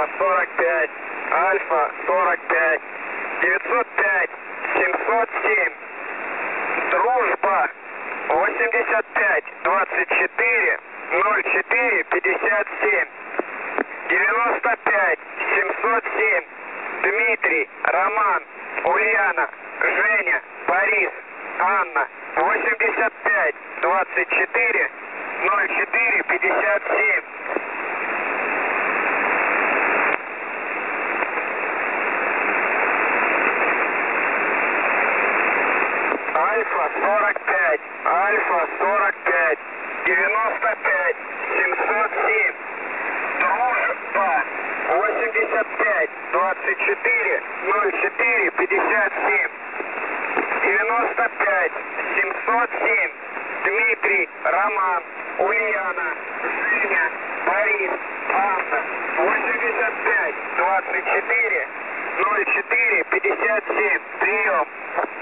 Альфа 45, Альфа 45, 905, 707, Дружба 85, 24, 04, 57, 95, 707, Дмитрий, Роман, Ульяна, Женя, Борис, Анна, 85, 24, 04, 57. Альфа 45, Альфа 45, 95, 707, Дружба 85, 24, 04, 57, 95, 707, Дмитрий, Роман, Ульяна, Женя, Борис, Анна, 85, 24, 04, 57, прием.